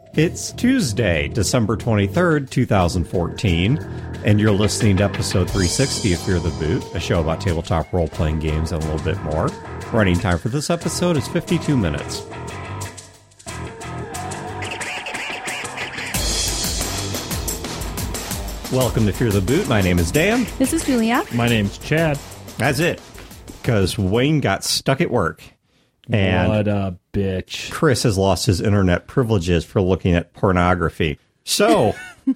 It's Tuesday, December 23rd, 2014, and you're listening to episode 360 of Fear the Boot, a show about tabletop role-playing games and a little bit more. Running time for this episode is 52 minutes. Welcome to Fear the Boot. My name is Dan. This is Julia. My name's Chad. That's it, because Wayne got stuck at work. And what a bitch. Chris has lost his internet privileges for looking at pornography. So,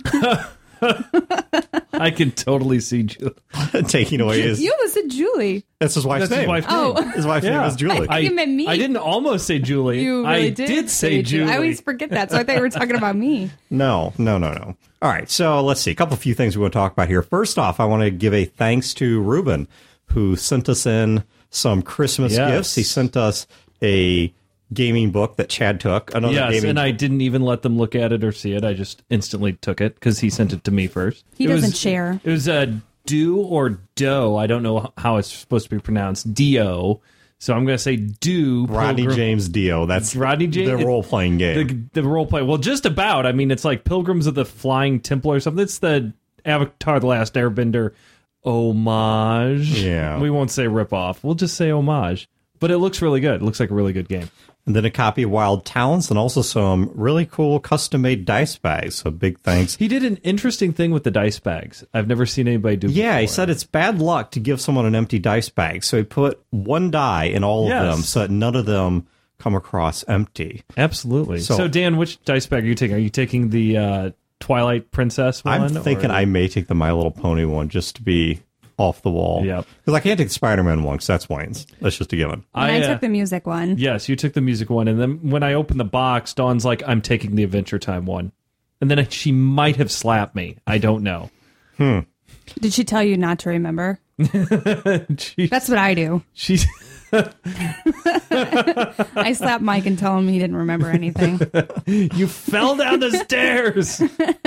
I can totally see Julie. taking away his... You almost said Julie. That's his wife's name. Oh. His wife's name is Julie. I you meant me. I didn't almost say Julie. You really I did say Julie. I always forget that, so I thought you were talking about me. No. All right, so let's see. A few things we want to talk about here. First off, I want to give a thanks to Ruben, who sent us in some Christmas gifts. He sent us a gaming book that Chad took. And I didn't even let them look at it or see it. I just instantly took it because he sent it to me first. He doesn't share. It was a do or doe. I don't know how it's supposed to be pronounced. D-O. So I'm going to say do. Rodney James Dio. That's Rodney James. The role-playing game. The role-play. Well, just about. I mean, it's like Pilgrims of the Flying Temple or something. It's the Avatar The Last Airbender homage. Yeah. We won't say rip-off. We'll just say homage. But it looks really good. It looks like a really good game. And then a copy of Wild Talents and also some really cool custom-made dice bags. So big thanks. He did an interesting thing with the dice bags. I've never seen anybody do Yeah, before. he said it's bad luck to give someone an empty dice bag. So he put one die in all of them so that none of them come across empty. Absolutely. So Dan, which dice bag are you taking? Are you taking the Twilight Princess one? I'm thinking I may take the My Little Pony one just to be off the wall. Yep. Because I can't take the Spider-Man one because that's Wayne's. That's just a given. I took the music one. Yes, you took the music one. And then when I opened the box, Dawn's like, I'm taking the Adventure Time one. And then she might have slapped me. I don't know. Did she tell you not to remember? That's what I do. She's... I slap Mike and tell him he didn't remember anything. You fell down the stairs.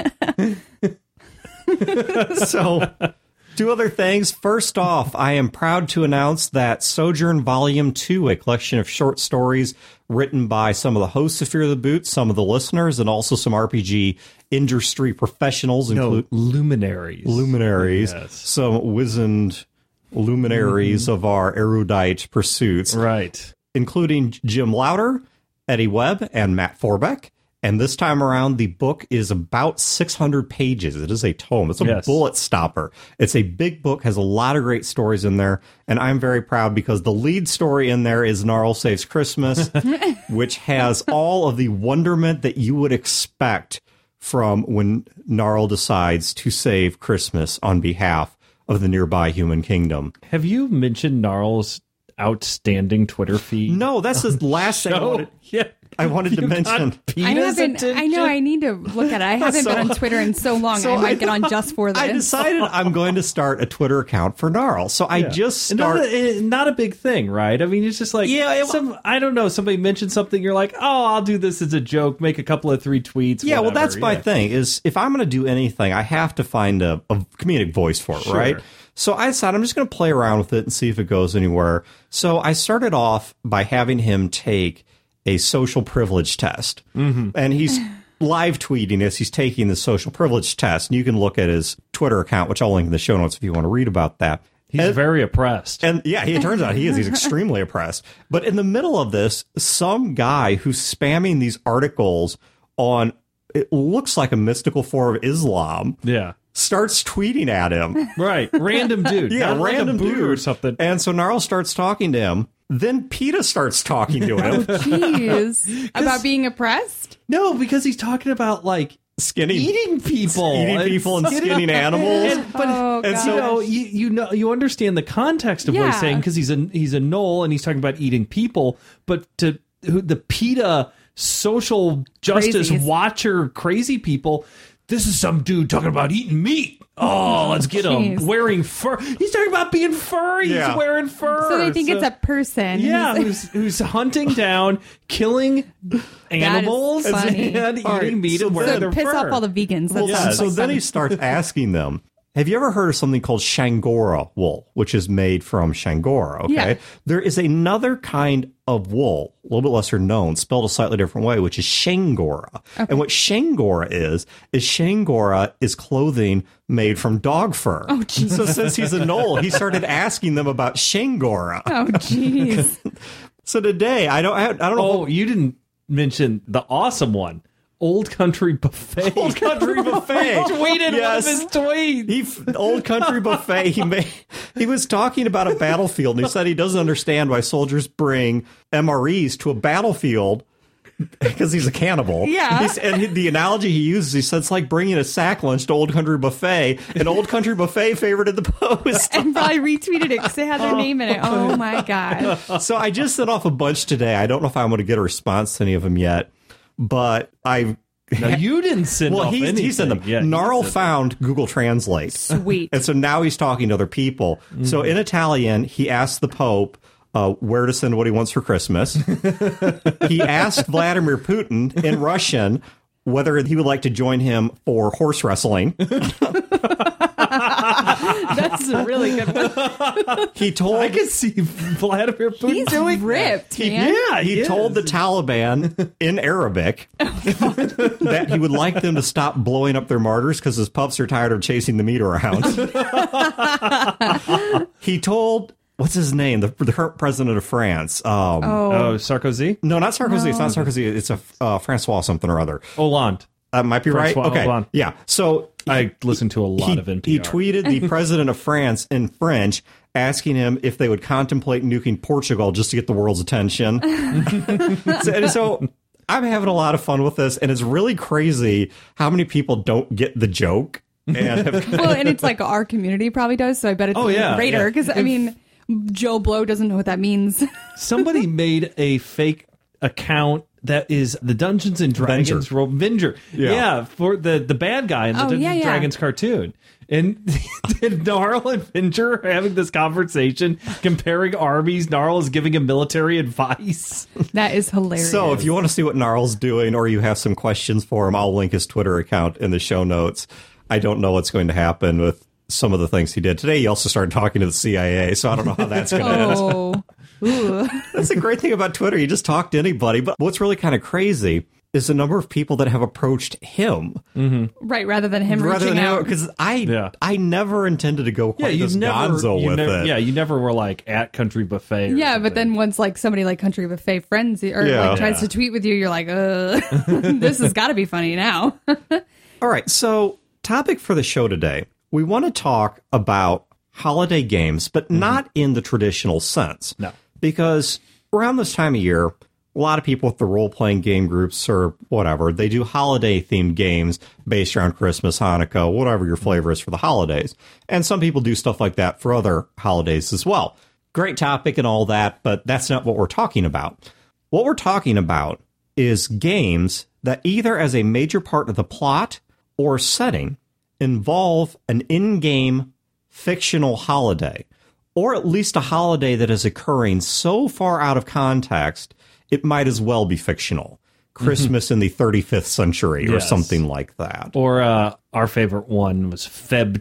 So... Two other things. First off, I am proud to announce that Sojourn Volume 2, a collection of short stories written by some of the hosts of Fear the Boot, some of the listeners, and also some RPG industry professionals. Luminaries. Yes. Some wizened luminaries of our erudite pursuits. Right. Including Jim Lauder, Eddie Webb, and Matt Forbeck. And this time around, the book is about 600 pages. It is a tome. It's a bullet stopper. It's a big book, has a lot of great stories in there. And I'm very proud because the lead story in there is Gnarl Saves Christmas, which has all of the wonderment that you would expect from when Gnarl decides to save Christmas on behalf of the nearby human kingdom. Have you mentioned Gnarl's outstanding Twitter feed? No, that's the last thing I wanted to mention. I know, I need to look at it. I haven't been on Twitter in so long. I might get on just for this. I decided I'm going to start a Twitter account for Gnarl. So I just started. Not a big thing, right? I mean, it's just like, I don't know, somebody mentioned something, you're like, oh, I'll do this as a joke, make a couple of 3 tweets. Yeah, whatever. well, that's my thing, is if I'm going to do anything, I have to find a comedic voice for it, right? So I decided I'm just going to play around with it and see if it goes anywhere. So I started off by having him take a social privilege test. Mm-hmm. And he's live tweeting as he's taking the social privilege test. And you can look at his Twitter account, which I'll link in the show notes if you want to read about that. He's very oppressed. And yeah, it turns out he is. He's extremely oppressed. But in the middle of this, some guy who's spamming these articles on, it looks like a mystical form of Islam. Yeah. Starts tweeting at him. Right. Random dude. Yeah, random dude or something. And so Gnarl starts talking to him. Then PETA starts talking to him. Jeez. About being oppressed? No, because he's talking about, like, eating people. Eating people and skinning animals. And so you understand the context of what he's saying, because he's a knoll and he's talking about eating people. But to the PETA social justice watcher crazy people, this is some dude talking about eating meat. Oh, let's get him wearing fur. He's talking about being furry. He's wearing fur. So they think it's a person. Yeah, who's hunting down, killing animals and eating meat and wearing their fur. So piss off all the vegans. So then he starts asking them, Have you ever heard of something called Shangora wool, which is made from Shangora? Okay. Yeah. There is another kind of wool, a little bit lesser known, spelled a slightly different way, which is Shangora. Okay. And what Shangora is Shangora is clothing made from dog fur. Oh, geez. So since he's a Knoll, he started asking them about Shangora. Oh, jeez. So today, I don't know. Oh, you didn't mention the awesome one. Old Country Buffet. Old Country Buffet. Tweeted one of his tweets. Old Country Buffet. He was talking about a battlefield, and he said he doesn't understand why soldiers bring MREs to a battlefield because he's a cannibal. Yeah. And the analogy he uses, he said it's like bringing a sack lunch to Old Country Buffet, and Old Country Buffet favorited the post. And probably retweeted it because they had their name in it. Oh, my God. So I just sent off a bunch today. I don't know if I'm going to get a response to any of them yet. But No, you didn't send off anything. He sent them. Yeah, Gnarl found Google Translate. Sweet. And so now he's talking to other people. So in Italian, he asked the Pope where to send what he wants for Christmas. He asked Vladimir Putin in Russian whether he would like to join him for horse wrestling. That's a really good one. I can see Vladimir Putin doing ripped, man. He told the Taliban in Arabic that he would like them to stop blowing up their martyrs because his pups are tired of chasing the meat around. He told... What's his name? The current president of France. Sarkozy? No, not Sarkozy. No. It's not Sarkozy. It's a Francois something or other. Hollande. Might be Francois right. Okay. Hollande. Yeah. So I listened to a lot of NPR. He tweeted the president of France in French, asking him if they would contemplate nuking Portugal just to get the world's attention. So I'm having a lot of fun with this, and it's really crazy how many people don't get the joke. And and it's like our community probably does, so I bet it's greater because I mean, Joe Blow doesn't know what that means. Somebody made a fake account that is the Dungeons and Dragons Venger. Yeah, for the bad guy in the Dungeons and Dragons cartoon. And did Gnarl and Venger having this conversation, comparing armies? Gnarl is giving him military advice. That is hilarious. So if you want to see what Gnarl's doing, or you have some questions for him, I'll link his Twitter account in the show notes. I don't know what's going to happen with some of the things he did. Today, he also started talking to the CIA, so I don't know how that's going to end. That's the great thing about Twitter. You just talk to anybody. But what's really kind of crazy is the number of people that have approached him. Mm-hmm. Right, rather than him reaching out. Because I never intended to go quite this gonzo with it. Yeah, you never were like at Country Buffet. But then once like somebody like Country Buffet friends or tries to tweet with you, you're like, this has got to be funny now. All right, so topic for the show today. We want to talk about holiday games, but not in the traditional sense. No. Because around this time of year, a lot of people with the role-playing game groups or whatever, they do holiday-themed games based around Christmas, Hanukkah, whatever your flavor is for the holidays. And some people do stuff like that for other holidays as well. Great topic and all that, but that's not what we're talking about. What we're talking about is games that either as a major part of the plot or setting involve an in-game fictional holiday, or at least a holiday that is occurring so far out of context, it might as well be fictional. Christmas in the 35th century or something like that. Or our favorite one was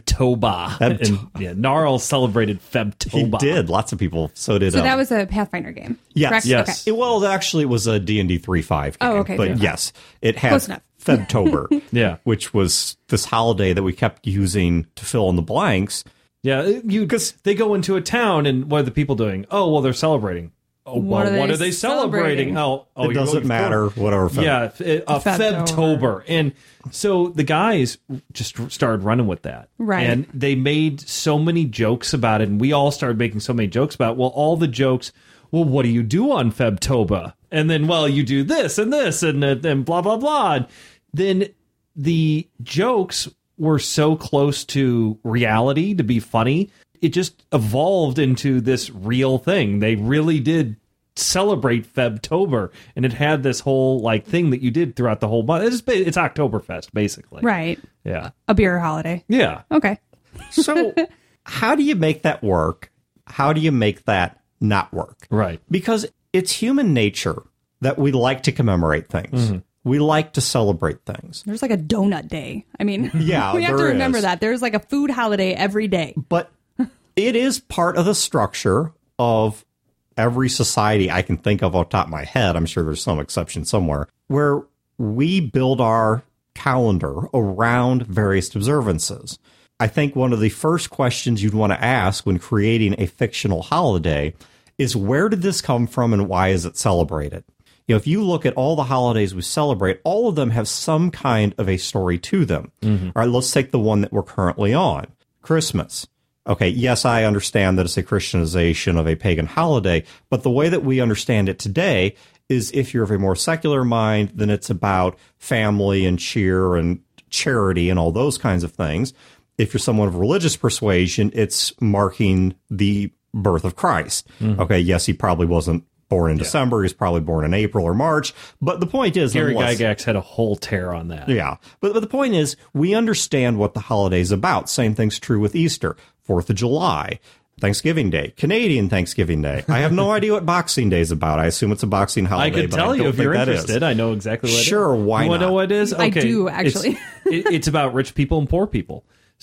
Febtober. Gnarl celebrated Febtober. He did. Lots of people. So did. So that was a Pathfinder game. Yes. Correct? Yes. Okay. Actually, it was a D&D 3.5 game. Oh, okay. But yes, it had Febtober, which was this holiday that we kept using to fill in the blanks. Yeah, because they go into a town, and what are the people doing? Oh, well, they're celebrating. Oh, well, what are they celebrating? It doesn't matter. Whatever. Febtober. And so the guys just started running with that. Right. And they made so many jokes about it, and we all started making so many jokes about it. Well, all the jokes, well, what do you do on Febtober? And then, well, you do this and this and blah, blah, blah. And then the jokes were so close to reality to be funny. It just evolved into this real thing. They really did celebrate Febtober, and it had this whole like thing that you did throughout the whole month. It's Oktoberfest, basically. Right. Yeah. A beer holiday. Yeah. Okay. So how do you make that work? How do you make that not work? Right. Because it's human nature that we like to commemorate things. Mm-hmm. we like to celebrate things. There's like a donut day. I mean, yeah, we have to remember that. There's like a food holiday every day. But it is part of the structure of every society I can think of off the top of my head. I'm sure there's some exception somewhere, where we build our calendar around various observances. I think one of the first questions you'd want to ask when creating a fictional holiday is, where did this come from and why is it celebrated? You know, if you look at all the holidays we celebrate, all of them have some kind of a story to them. Mm-hmm. All right, let's take the one that we're currently on, Christmas. Okay, yes, I understand that it's a Christianization of a pagan holiday, but the way that we understand it today is, if you're of a more secular mind, then it's about family and cheer and charity and all those kinds of things. If you're someone of religious persuasion, it's marking the birth of Christ. Mm-hmm. Okay, yes, he probably wasn't born in December. He's probably born in April or March. But the point is, Gary Gygax had a whole tear on that. Yeah. But the point is, we understand what the holiday's about. Same thing's true with Easter, 4th of July, Thanksgiving Day, Canadian Thanksgiving Day. I have no idea what Boxing Day is about. I assume it's a boxing holiday. I could tell you if you're interested. I know exactly what it is. Sure, why not? You want to know what it is? Okay. I do, actually. It's about rich people and poor people.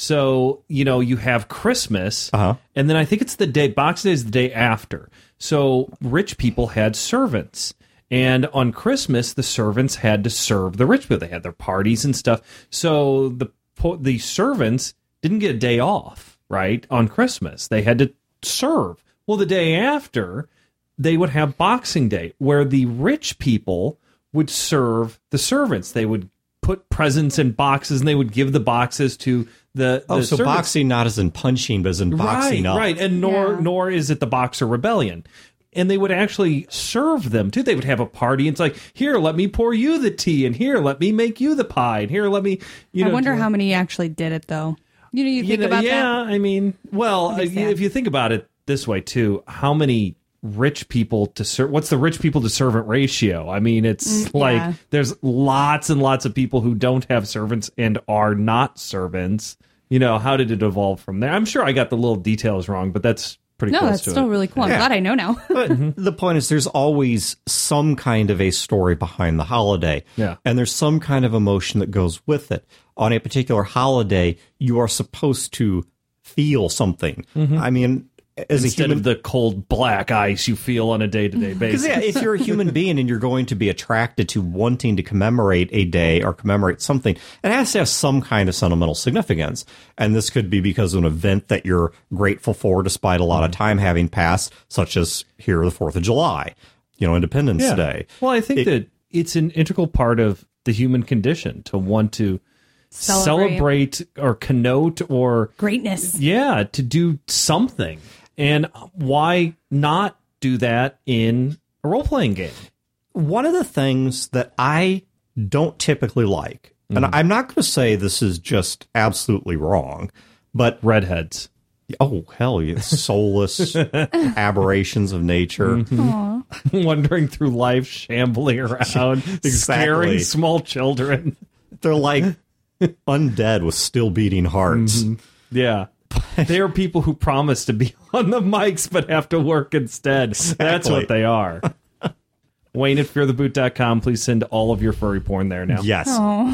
So, you know, you have Christmas, and then I think it's the day, Boxing Day is the day after. So rich people had servants. And on Christmas, the servants had to serve the rich people. They had their parties and stuff. So the servants didn't get a day off, right, on Christmas. They had to serve. Well, the day after, they would have Boxing Day, where the rich people would serve the servants. They would put presents in boxes, and they would give the boxes to the so servants. Boxing not as in punching, but as in boxing up. Right, and nor is it the Boxer Rebellion. And they would actually serve them, too. They would have a party. And it's like, here, let me pour you the tea, and here, let me make you the pie, and here, let me, I wonder how many actually did it, though. You think about that? Yeah, I mean, well, if you think about it this way, too, how many rich people to serve, what's the rich people to servant ratio? I mean, it's there's lots and lots of people who don't have servants and are not servants. You know, how did it evolve from there? I'm sure I got the little details wrong, but that's pretty close to it. No, that's still really cool. I'm glad I know now. But the point is, there's always some kind of a story behind the holiday. Yeah. And there's some kind of emotion that goes with it. On a particular holiday, you are supposed to feel something. Mm-hmm. I mean, instead of the cold black ice you feel on a day-to-day basis. Because if you're a human being and you're going to be attracted to wanting to commemorate a day or commemorate something, it has to have some kind of sentimental significance. And this could be because of an event that you're grateful for despite a lot of time having passed, such as here, the 4th of July, Independence Day. Well, I think that it's an integral part of the human condition to want to celebrate or connote or greatness. Yeah, to do something. And why not do that in a role-playing game? One of the things that I don't typically like, and I'm not going to say this is just absolutely wrong, but redheads. Oh, hell yeah. Soulless aberrations of nature. Mm-hmm. Wandering through life, shambling around, scaring small children. They're like undead with still beating hearts. Mm-hmm. Yeah. They are people who promise to be on the mics but have to work instead. Exactly. That's what they are. Wayne at feartheboot.com. Please send all of your furry porn there now. Yes.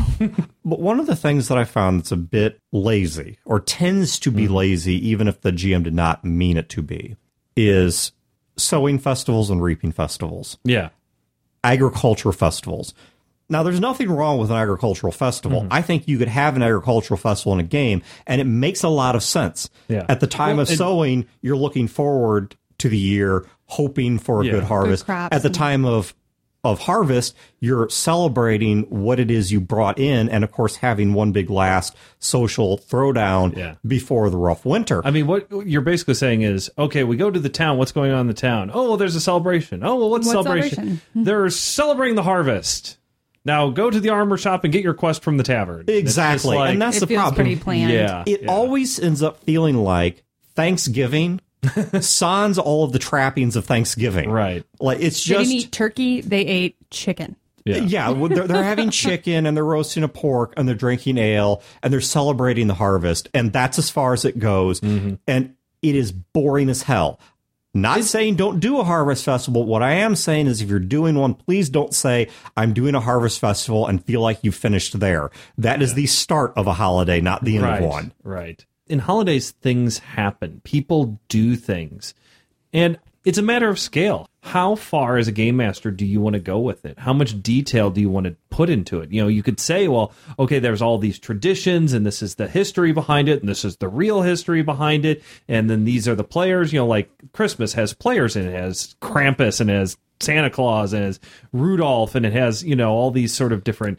But one of the things that I found that's a bit lazy, or tends to be lazy, even if the GM did not mean it to be, is sowing festivals and reaping festivals. Yeah. Agriculture festivals. Now, there's nothing wrong with an agricultural festival. I think you could have an agricultural festival in a game, and it makes a lot of sense. Yeah. At the time of sowing, you're looking forward to the year, hoping for a good harvest. At the time of harvest, you're celebrating what it is you brought in, and, of course, having one big last social throwdown before the rough winter. I mean, what you're basically saying is, okay, we go to the town. What's going on in the town? Oh, well, there's a celebration. Oh, well, what's celebration? They're celebrating the harvest. Now go to the armor shop and get your quest from the tavern. Exactly. Like, and that's the problem. Pretty planned. Yeah. It always ends up feeling like Thanksgiving sans all of the trappings of Thanksgiving. Right. Like it's They just didn't eat turkey, they ate chicken. Yeah, they're having chicken and they're roasting a pork and they're drinking ale and they're celebrating the harvest, and that's as far as it goes. And it is boring as hell. Not saying don't do a harvest festival. What I am saying is if you're doing one, please don't say, I'm doing a harvest festival and feel like you finished there. That is the start of a holiday, not the end of one. Right. In holidays, things happen. People do things. And it's a matter of scale. How far as a game master do you want to go with it? How much detail do you want to put into it? You could say, well, okay, there's all these traditions, and this is the history behind it, and this is the real history behind it, and then these are the players. Like Christmas has players in it. It has Krampus, and it has Santa Claus, and it has Rudolph, and it has, all these sort of different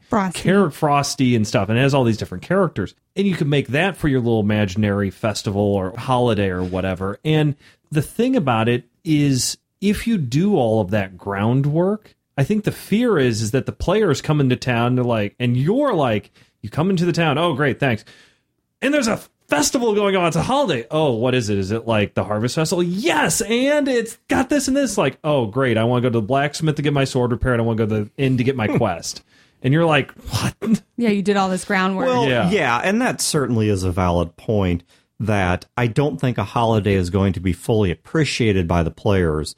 Frosty and stuff, and it has all these different characters. And you can make that for your little imaginary festival or holiday or whatever. And the thing about it is, if you do all of that groundwork, I think the fear is that the players come into town, they're like, and you're like, you come into the town, oh, great, thanks. And there's a festival going on, it's a holiday. Oh, what is it? Is it like the Harvest Festival? Yes, and it's got this and this. Like, oh, great, I want to go to the blacksmith to get my sword repaired, I want to go to the inn to get my quest. And you're like, what? Yeah, you did all this groundwork. Well, yeah, and that certainly is a valid point. That I don't think a holiday is going to be fully appreciated by the players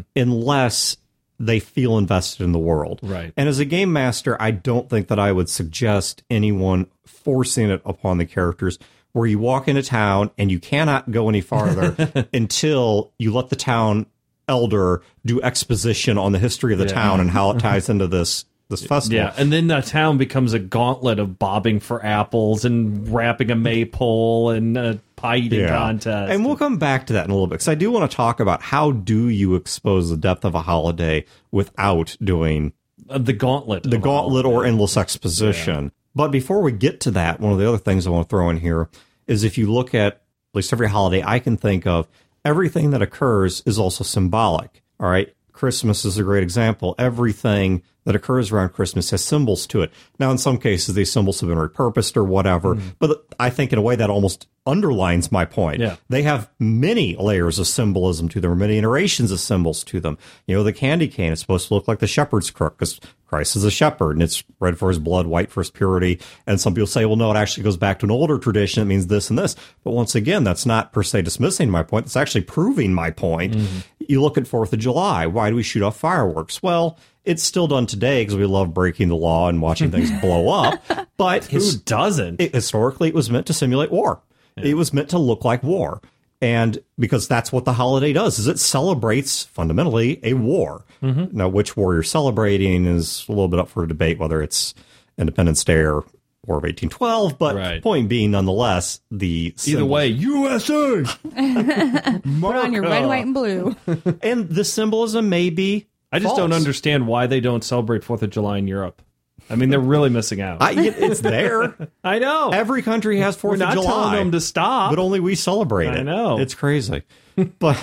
unless they feel invested in the world. Right. And as a game master, I don't think that I would suggest anyone forcing it upon the characters where you walk into town and you cannot go any farther until you let the town elder do exposition on the history of the town and how it ties into this festival. Yeah, and then the town becomes a gauntlet of bobbing for apples and wrapping a maypole and a pie eating contest. And we'll come back to that in a little bit, because I do want to talk about how do you expose the depth of a holiday without doing the gauntlet or endless exposition. Yeah. But before we get to that, one of the other things I want to throw in here is if you look at least every holiday I can think of, everything that occurs is also symbolic. All right. Christmas is a great example. Everything that occurs around Christmas has symbols to it. Now, in some cases, these symbols have been repurposed or whatever, but I think in a way that almost underlines my point. Yeah. They have many layers of symbolism to them, or many iterations of symbols to them. The candy cane is supposed to look like the shepherd's crook because Christ is a shepherd, and it's red for his blood, white for his purity. And some people say, well, no, it actually goes back to an older tradition. It means this and this. But once again, that's not per se dismissing my point. It's actually proving my point. You look at 4th of July. Why do we shoot off fireworks? Well, it's still done today because we love breaking the law and watching things blow up. But who doesn't? Historically, it was meant to simulate war. Yeah. It was meant to look like war. And because that's what the holiday does, is it celebrates fundamentally a war. Now, which war you're celebrating is a little bit up for debate, whether it's Independence Day or War of 1812. But point being, nonetheless, either way, USA! Put on your red, white, and blue. And the symbolism may be I just don't understand why they don't celebrate 4th of July in Europe. I mean, they're really missing out. It's there. I know. Every country has 4th of July. We're not telling them to stop. But only we celebrate it. I know. It's crazy. But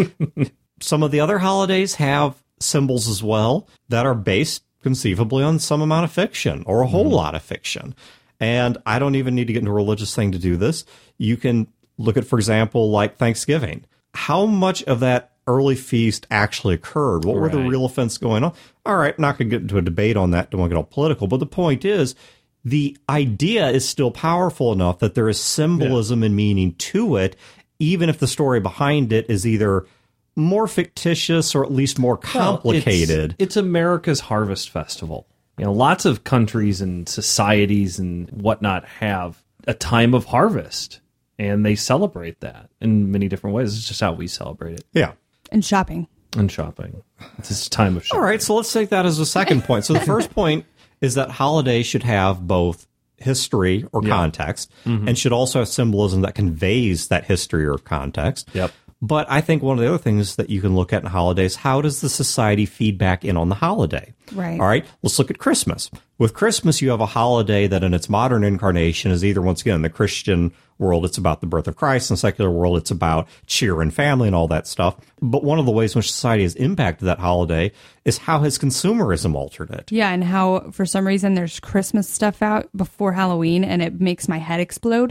some of the other holidays have symbols as well that are based conceivably on some amount of fiction or a whole lot of fiction. And I don't even need to get into a religious thing to do this. You can look at, for example, like Thanksgiving. How much of that early feast actually occurred? What were the real events going on? All right, not going to get into a debate on that. Don't want to get all political. But the point is, the idea is still powerful enough that there is symbolism and meaning to it, even if the story behind it is either more fictitious or at least more complicated. It's America's Harvest Festival. Lots of countries and societies and whatnot have a time of harvest, and they celebrate that in many different ways. It's just how we celebrate it. Yeah. And shopping. It's this time of shopping. All right, so let's take that as a second point. So the first point is that holidays should have both history or context and should also have symbolism that conveys that history or context. Yep. But I think one of the other things that you can look at in holidays, how does the society feed back in on the holiday? Right. All right, let's look at Christmas. With Christmas, you have a holiday that in its modern incarnation is either, once again, in the Christian world, it's about the birth of Christ. In the secular world, it's about cheer and family and all that stuff. But one of the ways in which society has impacted that holiday is how has consumerism altered it? Yeah, and how, for some reason, there's Christmas stuff out before Halloween, and it makes my head explode.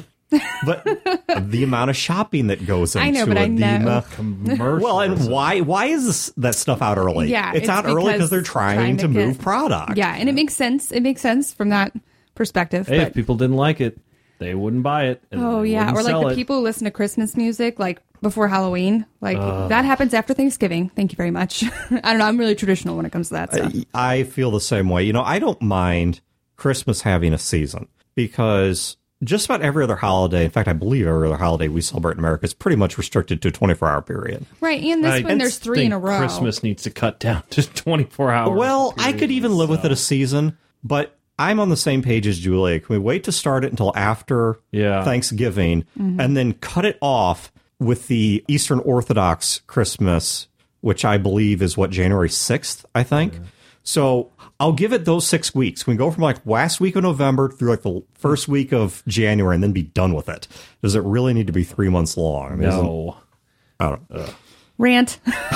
But the amount of shopping that goes into I know, but I know. Well, and why is that stuff out early? Yeah, it's out early because they're trying to move product. Yeah, and it makes sense. It makes sense from that perspective. Hey, if people didn't like it, they wouldn't buy it. Oh, yeah. Or like the people who listen to Christmas music, like before Halloween, like that happens after Thanksgiving. Thank you very much. I don't know. I'm really traditional when it comes to that stuff. I feel the same way. You know, I don't mind Christmas having a season because just about every other holiday, in fact, I believe every other holiday we celebrate in America is pretty much restricted to a 24-hour period. Right, and this one there's 3 in a row. Christmas needs to cut down to 24 hours. Well, I could even live with it a season, but I'm on the same page as Julia. Can we wait to start it until after Thanksgiving and then cut it off with the Eastern Orthodox Christmas, which I believe is, January 6th, I think? So I'll give it those 6 weeks. We can go from like last week of November through like the first week of January and then be done with it. Does it really need to be 3 months long? I mean, no. I don't know. Rant.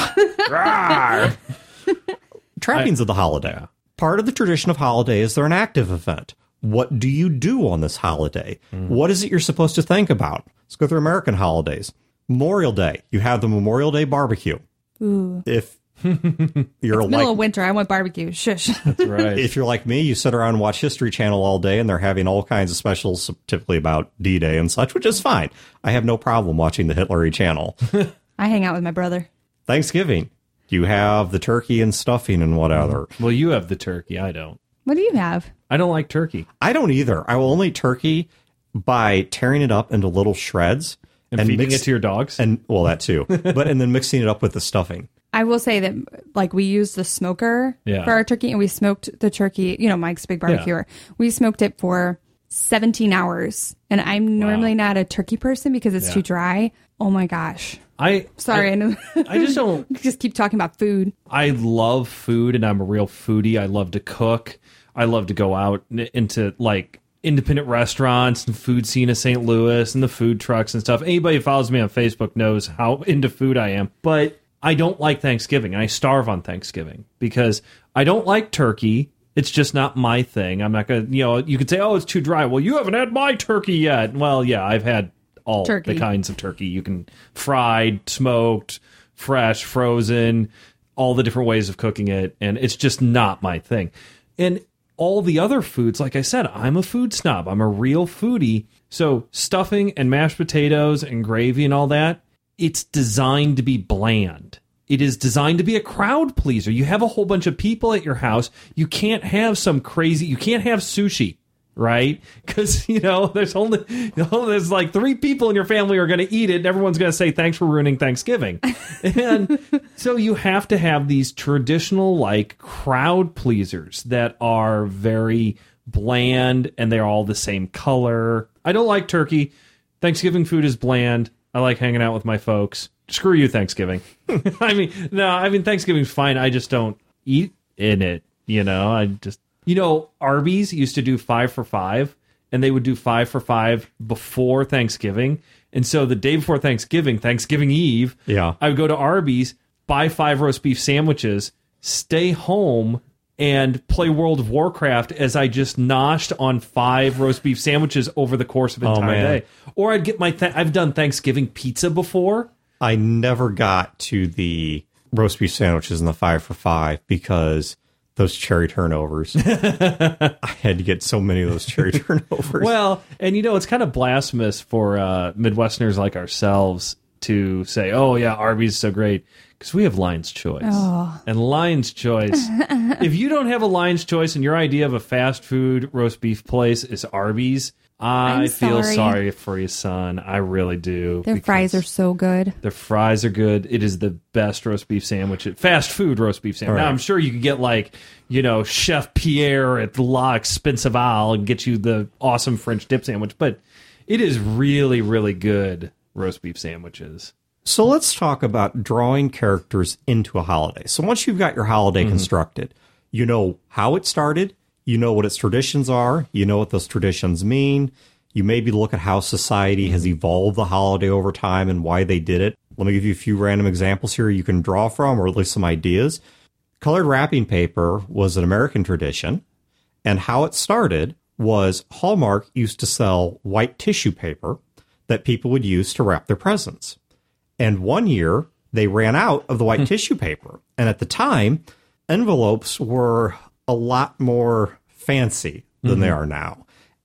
Trappings of the holiday. Part of the tradition of holiday is they're an active event. What do you do on this holiday? What is it you're supposed to think about? Let's go through American holidays. Memorial Day. You have the Memorial Day barbecue. Ooh. If you're it's middle of winter, I want barbecue. Shush. That's right. If you're like me, you sit around and watch History Channel all day, and they're having all kinds of specials, typically about D-Day and such, which is fine. I have no problem watching the Hitlery Channel. I hang out with my brother. Thanksgiving. You have the turkey and stuffing and whatever. Well, you have the turkey. I don't. What do you have? I don't like turkey. I don't either. I will only eat turkey by tearing it up into little shreds. And feeding it to your dogs? And well, that too. And then mixing it up with the stuffing. I will say that, like, we used the smoker for our turkey, and we smoked the turkey. You know, Mike's a big barbecuer. Yeah. We smoked it for 17 hours. And I'm normally not a turkey person because it's too dry. Oh, my gosh. Sorry, I know. I just don't. Just keep talking about food. I love food, and I'm a real foodie. I love to cook. I love to go out into, like, independent restaurants and food scene of St. Louis and the food trucks and stuff. Anybody who follows me on Facebook knows how into food I am. But I don't like Thanksgiving. I starve on Thanksgiving because I don't like turkey. It's just not my thing. I'm not going to, you could say, oh, it's too dry. Well, you haven't had my turkey yet. Well, yeah, I've had all the kinds of turkey. You can fried, smoked, fresh, frozen, all the different ways of cooking it. And it's just not my thing. And all the other foods, like I said, I'm a food snob. I'm a real foodie. So stuffing and mashed potatoes and gravy and all that, it's designed to be bland. It is designed to be a crowd pleaser. You have a whole bunch of people at your house. You can't have you can't have sushi, right? Because, there's like 3 people in your family who are going to eat it. And everyone's going to say, thanks for ruining Thanksgiving. And so you have to have these traditional, like, crowd pleasers that are very bland and they're all the same color. I don't like turkey. Thanksgiving food is bland. I like hanging out with my folks. Screw you, Thanksgiving. Thanksgiving's fine. I just don't eat in it. Arby's used to do 5 for $5, and they would do 5 for $5 before Thanksgiving. And so the day before Thanksgiving Eve, I would go to Arby's, buy 5 roast beef sandwiches, stay home, and play World of Warcraft as I just noshed on 5 roast beef sandwiches over the course of an entire day. Or I'd get I've done Thanksgiving pizza before. I never got to the roast beef sandwiches and the 5 for $5 because those cherry turnovers. I had to get so many of those cherry turnovers. Well, and it's kind of blasphemous for Midwesterners like ourselves to say, oh yeah, Arby's is so great. Because we have Lion's Choice. Oh. And Lion's Choice, if you don't have a Lion's Choice and your idea of a fast food roast beef place is Arby's, I feel sorry for you, son. I really do. Their fries are so good. Their fries are good. It is the best roast beef sandwich. Fast food roast beef sandwich. Right. Now, I'm sure you could get Chef Pierre at La Expensival and get you the awesome French dip sandwich. But it is really, really good roast beef sandwiches. So let's talk about drawing characters into a holiday. So once you've got your holiday constructed, you know how it started, you know what its traditions are, you know what those traditions mean, you maybe look at how society has evolved the holiday over time and why they did it. Let me give you a few random examples here you can draw from, or at least some ideas. Colored wrapping paper was an American tradition, and how it started was Hallmark used to sell white tissue paper that people would use to wrap their presents. And one year, they ran out of the white tissue paper. And at the time, envelopes were a lot more fancy than they are now.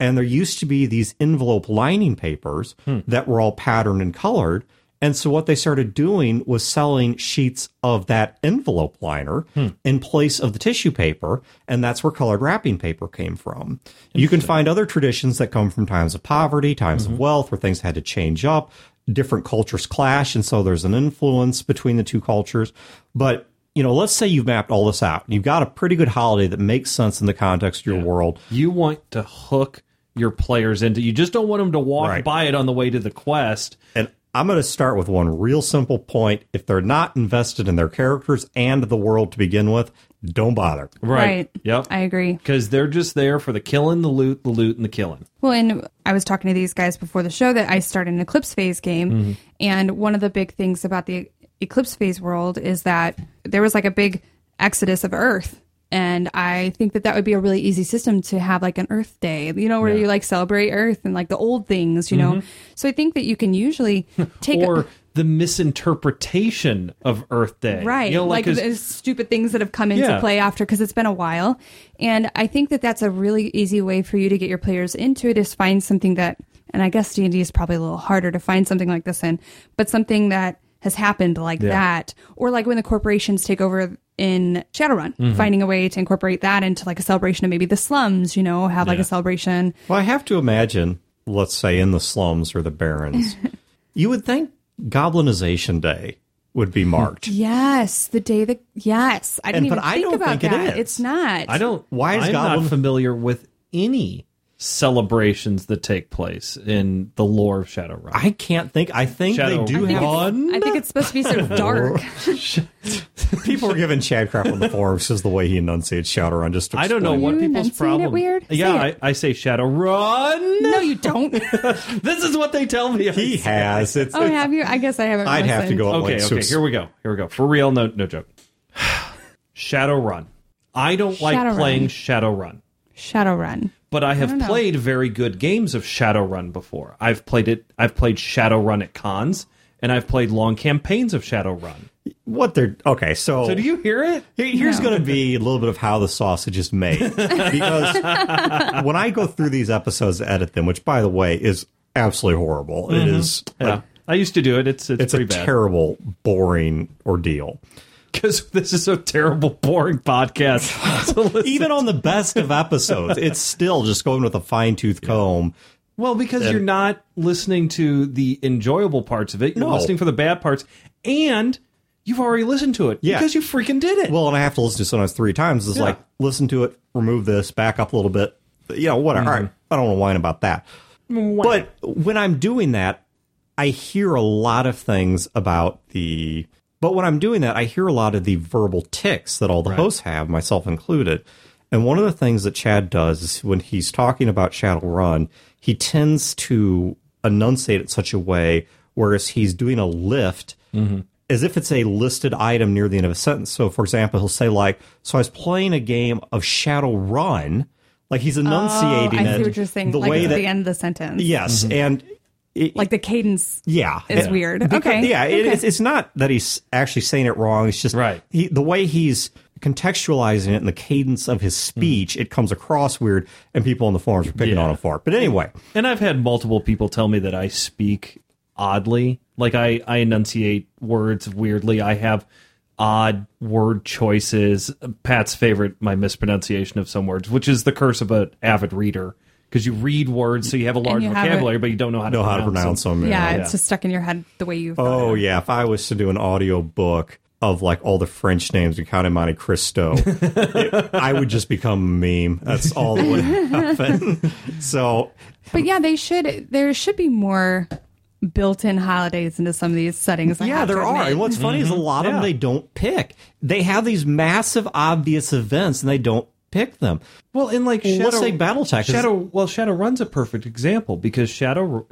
And there used to be these envelope lining papers that were all patterned and colored. And so what they started doing was selling sheets of that envelope liner in place of the tissue paper. And that's where colored wrapping paper came from. You can find other traditions that come from times of poverty, times of wealth, where things had to change up. Different cultures clash. And so there's an influence between the two cultures. But, you know, let's say you've mapped all this out. You've got a pretty good holiday that makes sense in the context of your world. You want to hook your players into, you just don't want them to walk by it on the way to the quest. And I'm going to start with one real simple point. If they're not invested in their characters and the world to begin with, don't bother. Right. Yep. I agree. Because they're just there for the killing, the loot, and the killing. Well, and I was talking to these guys before the show that I started an Eclipse Phase game. And one of the big things about the Eclipse Phase world is that there was like a big exodus of Earth. And I think that would be a really easy system to have like an Earth Day, you know, where you like celebrate Earth and like the old things, you know. So I think that you can usually take the misinterpretation of Earth Day. Right. You know, like the stupid things that have come into play after, because it's been a while. And I think that that's a really easy way for you to get your players into it, is find something that, and I guess D&D is probably a little harder to find something like this in, but something that has happened like that. Or like when the corporations take over in Shadowrun, finding a way to incorporate that into like a celebration of maybe the slums, you know, have like a celebration. Well, I have to imagine, let's say in the slums or the barrens, you would think Goblinization Day would be marked. Yes, the day that, I didn't even think about that. It's not. I'm not familiar with any celebrations that take place in the lore of Shadowrun. I can't think. I think they do have one. I think it's supposed to be sort of dark. People were giving Chad crap on the forums because the way he enunciates Shadowrun just. I don't know what people's problem. It weird? Yeah, I say Shadowrun. No, you don't. This is what they tell me. He has. Have you? I guess I haven't. I'd have to go. Okay. Here we go. For real, no joke. Shadowrun. I don't like playing Shadowrun. But I have played very good games of Shadowrun before. I've played Shadowrun at cons, and I've played long campaigns of Shadowrun. So do you hear it? Here's going to be a little bit of how the sausage is made. Because when I go through these episodes to edit them, which, by the way, is absolutely horrible. It is. I used to do it. It's pretty bad. Terrible, boring ordeal. Because this is a terrible, boring podcast. Even on the best of episodes, it's still just going with a fine-tooth comb. Well, because you're not listening to the enjoyable parts of it. You're listening for the bad parts. And you've already listened to it. Because you freaking did it. Well, and I have to listen to it sometimes 3 times. It's like, listen to it, remove this, back up a little bit. You know, whatever. All right, I don't want to whine about that. But when I'm doing that, I hear a lot of things about the... But when I'm doing that, I hear a lot of the verbal tics that all the hosts have, myself included. And one of the things that Chad does is when he's talking about Shadowrun, he tends to enunciate it in such a way, whereas he's doing a lift as if it's a listed item near the end of a sentence. So, for example, he'll say, like, so I was playing a game of Shadowrun. Like, he's enunciating it. I see what you're saying. Like at the end of the sentence. Yes, and... like the cadence is weird. Because, it's not that he's actually saying it wrong. It's just the way he's contextualizing it and the cadence of his speech, it comes across weird, and people on the forums are picking on him for it. But anyway. And I've had multiple people tell me that I speak oddly. Like I enunciate words weirdly. I have odd word choices. Pat's favorite, my mispronunciation of some words, which is the curse of an avid reader. Because you read words, so you have a large vocabulary, but you don't know how to pronounce them. Yeah, it's just stuck in your head the way you've if I was to do an audio book of like all the French names in Count of Monte Cristo, I would just become a meme. That's all that would happen. But yeah, there should be more built-in holidays into some of these settings. There are. And what's funny is a lot of them they don't pick. They have these massive, obvious events, and they don't pick them. Well, in like let's say BattleTech. Shadowrun's a perfect example because Shadowrun.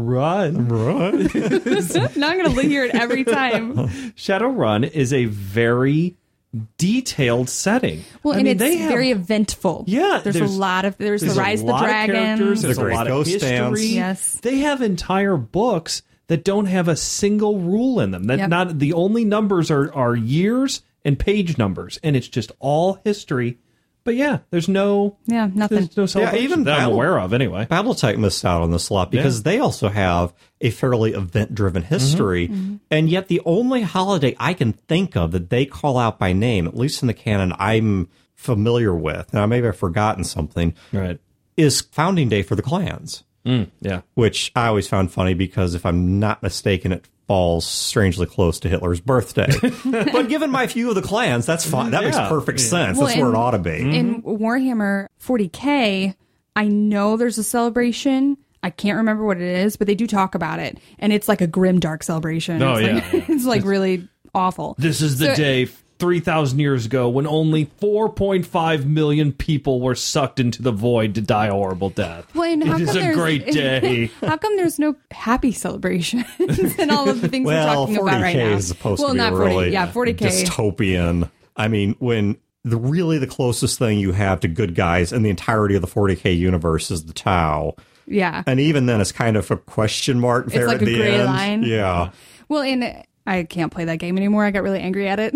Now I'm going to hear it every time. Shadowrun is a very detailed setting. Well, it's very eventful. Yeah, there's the Rise of the Dragons. There's a lot of history. Yes, they have entire books that don't have a single rule in them. That not the only numbers are years and page numbers, and it's just all history But yeah, there's no... Yeah, nothing. There's no celebration even that I'm aware of, anyway. BattleTech missed out on this a lot because they also have a fairly event-driven history, and yet the only holiday I can think of that they call out by name, at least in the canon I'm familiar with, now maybe I've forgotten something, is Founding Day for the clans. Which I always found funny because if I'm not mistaken, it falls strangely close to Hitler's birthday. But given my view of the clans, that's fine. That makes perfect sense. Well, that's where it ought to be. In Warhammer 40K, I know there's a celebration. I can't remember what it is, but they do talk about it. And it's like a grim, dark celebration. It's like really awful. This is the day 3,000 years ago when only 4.5 million people were sucked into the void to die a horrible death. Well, and it is a great day. How come there's no happy celebrations and all of the things we're talking about right now? 40K is supposed to be really 40K. Dystopian. I mean, when the closest thing you have to good guys in the entirety of the 40K universe is the Tau. Yeah. And even then, it's kind of a question mark there at the end. It's like a gray line. Yeah. Well, and I can't play that game anymore. I got really angry at it.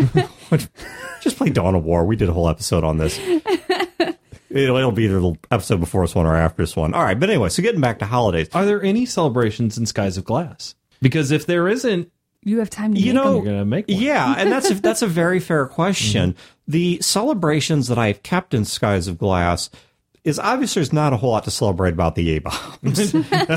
Just play Dawn of War. We did a whole episode on this. It'll be either the episode before this one or after this one. All right, but anyway, so getting back to holidays. Are there any celebrations in Skies of Glass? Because if there isn't, you have time to make them. You're going to make one. Yeah, and that's a very fair question. The celebrations that I've kept in Skies of Glass is obviously there's not a whole lot to celebrate about the A-bombs.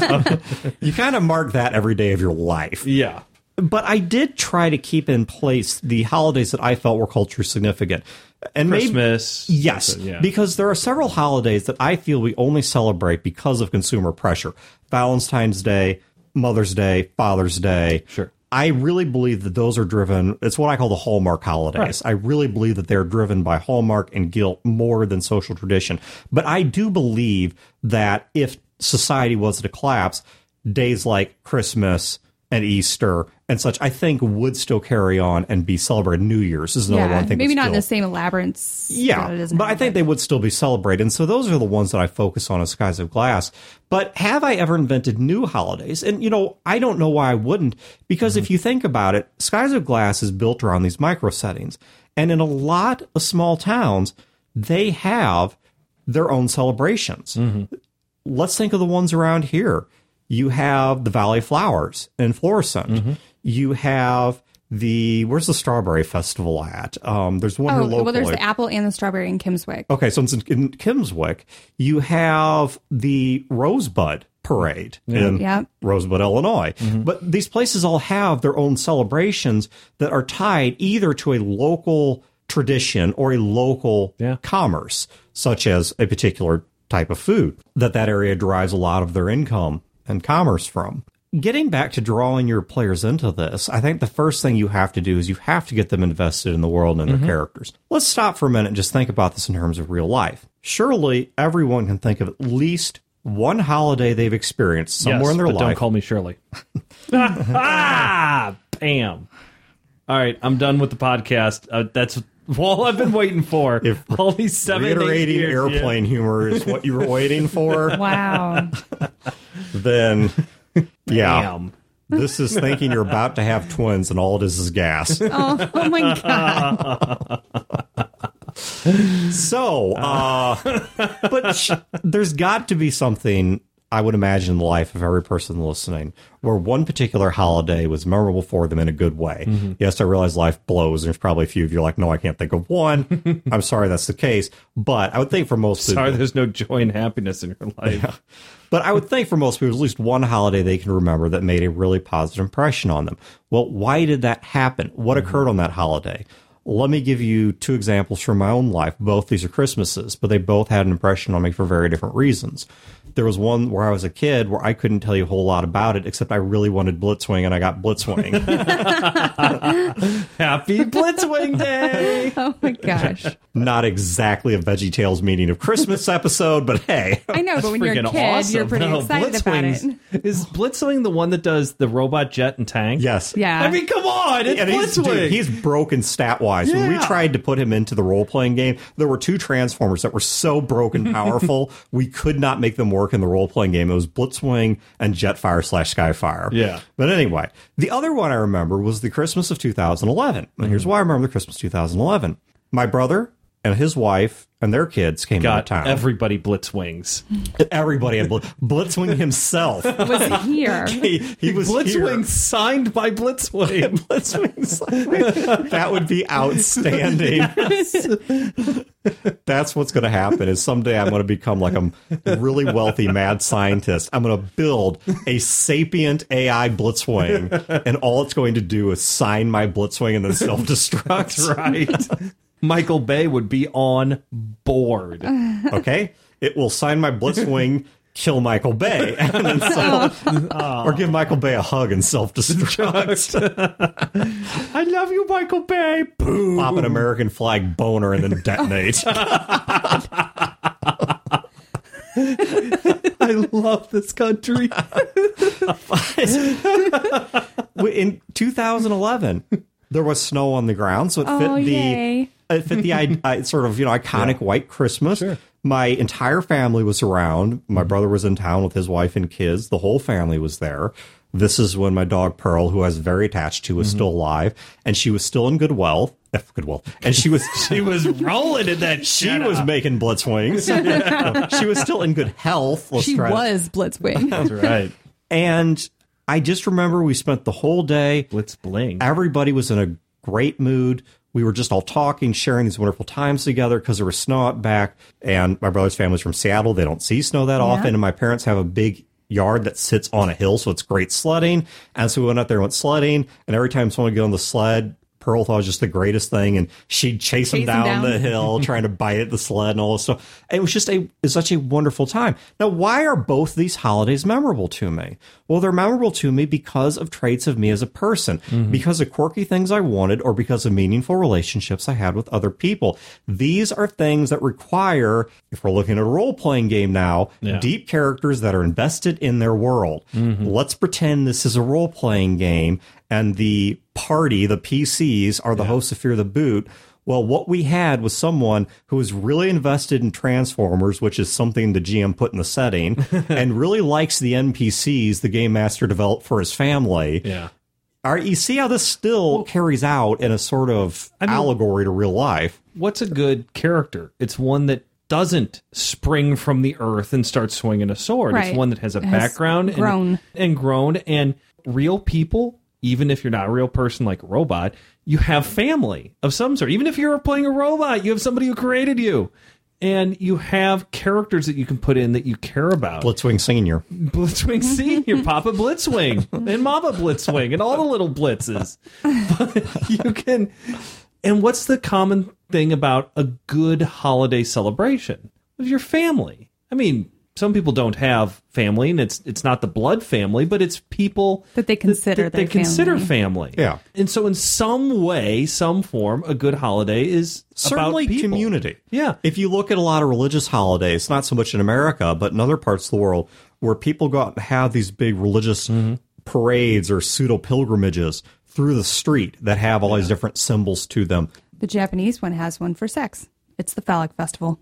You kind of mark that every day of your life. Yeah. But I did try to keep in place the holidays that I felt were culturally significant. And Christmas. Yes, because there are several holidays that I feel we only celebrate because of consumer pressure. Valentine's Day, Mother's Day, Father's Day. Sure. I really believe that those are driven, it's what I call the Hallmark holidays. Right. I really believe that they're driven by Hallmark and guilt more than social tradition. But I do believe that if society was to collapse, days like Christmas and Easter and such, I think would still carry on and be celebrated. New Year's is another one thing. Maybe not in the same elaborate. But I think they would still be celebrated. And so those are the ones that I focus on as Skies of Glass. But have I ever invented new holidays? And, I don't know why I wouldn't, because if you think about it, Skies of Glass is built around these micro settings. And in a lot of small towns, they have their own celebrations. Let's think of the ones around here. You have the Valley Flowers in Florissant. You have where's the Strawberry Festival at? There's one here locally. Well, there's the apple and the strawberry in Kimmswick. Okay, so in Kimmswick, you have the Rosebud Parade in Rosebud, Illinois. But these places all have their own celebrations that are tied either to a local tradition or a local commerce, such as a particular type of food that area derives a lot of their income and commerce from. Getting back to drawing your players into this, I think the first thing you have to do is you have to get them invested in the world and their characters. Let's stop for a minute and just think about this in terms of real life. Surely everyone can think of at least one holiday they've experienced somewhere in their life. Don't call me Shirley. Bam. All right, I'm done with the podcast. That's all I've been waiting for. If all these 7 reiterating airplane humor is what you were waiting for, wow. Then, this is thinking you're about to have twins and all it is gas. Oh my God. So, but there's got to be something, I would imagine, in the life of every person listening, where one particular holiday was memorable for them in a good way. Yes, I realize life blows, and there's probably a few of you are like, no, I can't think of one. I'm sorry that's the case. But I would think for most people... Sorry there's no joy and happiness in your life. Yeah. But I would think for most people, at least one holiday they can remember that made a really positive impression on them. Well, why did that happen? What occurred on that holiday? Let me give you 2 examples from my own life. Both these are Christmases, but they both had an impression on me for very different reasons. There was one where I was a kid where I couldn't tell you a whole lot about it, except I really wanted Blitzwing, and I got Blitzwing. Happy Blitzwing Day! Oh, my gosh. Not exactly a VeggieTales meaning of Christmas episode, but hey. I know, but when you're a kid, you're pretty excited about it. Is Blitzwing the one that does the robot jet and tank? Yes. Yeah. I mean, come on, it's Blitzwing! He's broken stat-wise. Yeah. When we tried to put him into the role-playing game, there were 2 Transformers that were so broken powerful, we could not make them work in the role-playing game. It was Blitzwing and Jetfire/Skyfire. Yeah. But anyway, the other one I remember was the Christmas of 2011. And here's why I remember the Christmas 2011. My brother and his wife and their kids came into town. Everybody Blitzwings. Everybody had Blitzwing himself was here. He was Blitzwing here. Signed by Blitzwing. Blitzwing signed. That would be outstanding. Yes. That's what's going to happen. Is someday I'm going to become like a really wealthy mad scientist. I'm going to build a sapient AI Blitzwing, and all it's going to do is sign my Blitzwing and then self-destruct. That's right. Michael Bay would be on board. Okay? It will sign my Blitzwing, kill Michael Bay, and then or give Michael Bay a hug and self-destruct. I love you, Michael Bay. Boom. Pop an American flag boner and then detonate. I love this country. In 2011, there was snow on the ground, so it fit the sort of iconic white Christmas. Sure. My entire family was around. My brother was in town with his wife and kids. The whole family was there. This is when my dog Pearl, who I was very attached to, was still alive, and she was still in good wealth. And she was rolling in that. She was making Blitzwings. She was still in good health. She was Blitzwing. That's right. And I just remember we spent the whole day. Blitzbling. Everybody was in a great mood. We were just all talking, sharing these wonderful times together because there was snow out back. And my brother's family's from Seattle. They don't see snow that often. And my parents have a big yard that sits on a hill, so it's great sledding. And so we went out there and went sledding. And every time someone would get on the sled, Pearl thought it was just the greatest thing, and she'd chase him down the hill, trying to bite at the sled and all this stuff. And it was just such a wonderful time. Now, why are both these holidays memorable to me? Well, they're memorable to me because of traits of me as a person, because of quirky things I wanted, or because of meaningful relationships I had with other people. These are things that require, if we're looking at a role-playing game now, deep characters that are invested in their world. Let's pretend this is a role-playing game, and the party, the PCs, are the hosts of Fear the Boot. Well, what we had was someone who was really invested in Transformers, which is something the GM put in the setting, and really likes the NPCs the game master developed for his family. Yeah. You see how this still carries out in a sort of allegory to real life. What's a good character? It's one that doesn't spring from the earth and start swinging a sword. Right. It's one that has a background and grown, and real people. Even if you're not a real person like a robot, you have family of some sort. Even if you're playing a robot, you have somebody who created you. And you have characters that you can put in that you care about. Blitzwing Senior. Blitzwing Senior, Papa Blitzwing, and Mama Blitzwing, and all the little blitzes. But you can... And what's the common thing about a good holiday celebration? Of your family. I mean... Some people don't have family, and it's not the blood family, but it's people that they consider that they consider family. Yeah, and so in some way, some form, a good holiday is certainly about people. Community. Yeah, if you look at a lot of religious holidays, not so much in America, but in other parts of the world, where people go out and have these big religious parades or pseudo pilgrimages through the street that have all these different symbols to them. The Japanese one has one for sex. It's the Phallic Festival.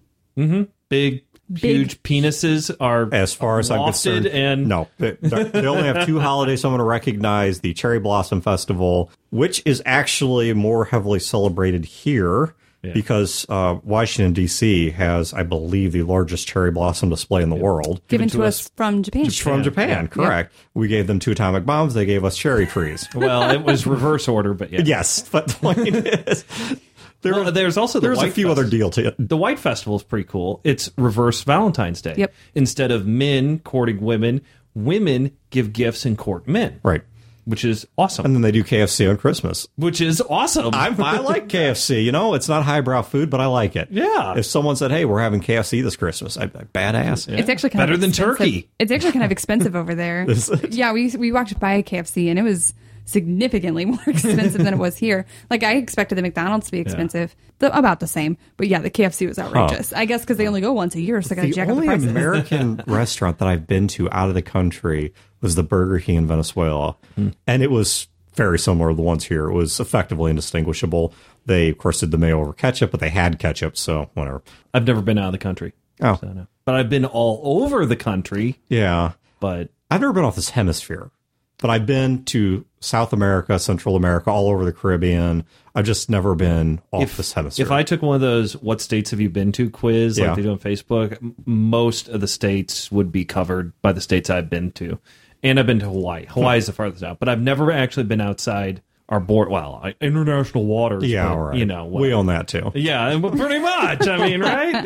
Big, huge penises are, as far as I'm concerned, and no, they only have two holidays. So I'm going to recognize the Cherry Blossom Festival, which is actually more heavily celebrated here because Washington D.C. has, I believe, the largest cherry blossom display in the world, given to us from Japan. From Japan, correct. We gave them 2 atomic bombs. They gave us cherry trees. Well, it was reverse order, but yes. But the point is. There's also there's a few other deals to it. The White Festival is pretty cool. It's reverse Valentine's Day. Yep. Instead of men courting women, women give gifts and court men. Right. Which is awesome. And then they do KFC on Christmas. Which is awesome. I like KFC. It's not highbrow food, but I like it. Yeah. If someone said, hey, we're having KFC this Christmas, I'd be badass. Yeah. It's actually better than turkey. It's actually kind of expensive over there. Yeah, we walked by a KFC, and it was significantly more expensive than it was here. Like, I expected the McDonald's to be expensive. About the same. But yeah, the KFC was outrageous. I guess because they only go once a year, so they got to jack up the prices. The only American restaurant that I've been to out of the country was the Burger King in Venezuela. And it was very similar to the ones here. It was effectively indistinguishable. They, of course, did the mayo over ketchup, but they had ketchup, so whatever. I've never been out of the country. Oh. So no. But I've been all over the country. Yeah. But I've never been off this hemisphere. But I've been to South America, Central America, all over the Caribbean. I've just never been off this hemisphere. If I took one of those "What states have you been to?" quiz like they do on Facebook, most of the states would be covered by the states I've been to. And I've been to Hawaii. Hawaii is the farthest out. But I've never actually been outside our border. Well, international waters. Yeah, but, right. You know, we own that too. Yeah, pretty much. I mean, right?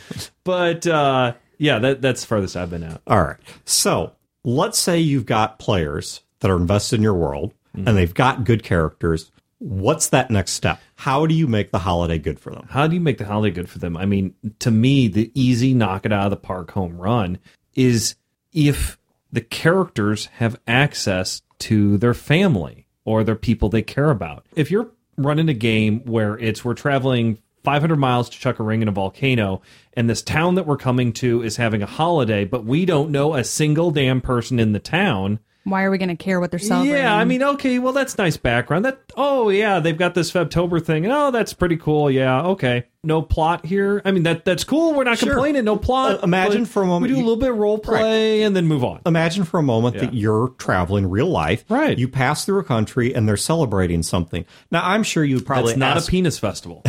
That's the farthest I've been out. All right. So let's say you've got players that are invested in your world and they've got good characters. What's that next step? How do you make the holiday good for them? How do you make the holiday good for them? I mean, to me, the easy knock it out of the park home run is if the characters have access to their family or their people they care about. If you're running a game where we're traveling 500 miles to chuck a ring in a volcano, and this town that we're coming to is having a holiday, but we don't know a single damn person in the town. Why are we going to care what they're celebrating? Yeah, I mean, okay, well, that's nice background. They've got this Febtober thing, and that's pretty cool. Yeah, okay. No plot here. I mean, that's cool. We're not complaining. No plot. Imagine for a moment. We do a little bit of role play and then move on. Imagine for a moment that you're traveling real life. Right. You pass through a country and they're celebrating something. Now, I'm sure you would probably It's not a penis festival.